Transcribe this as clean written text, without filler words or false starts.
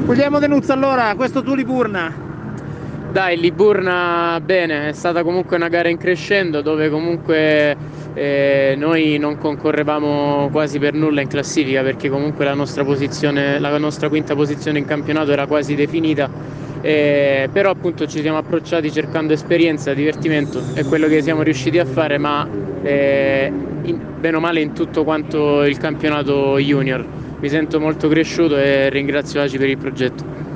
Guglielmo Denuzzo, allora, questo tu Liburna. Dai, Liburna bene, è stata comunque una gara in crescendo dove comunque noi non concorrevamo quasi per nulla in classifica perché comunque la nostra posizione, la nostra quinta posizione in campionato era quasi definita, però appunto ci siamo approcciati cercando esperienza, divertimento, è quello che siamo riusciti a fare, ma bene o male in tutto quanto il campionato junior. Mi sento molto cresciuto e ringrazio Aci per il progetto.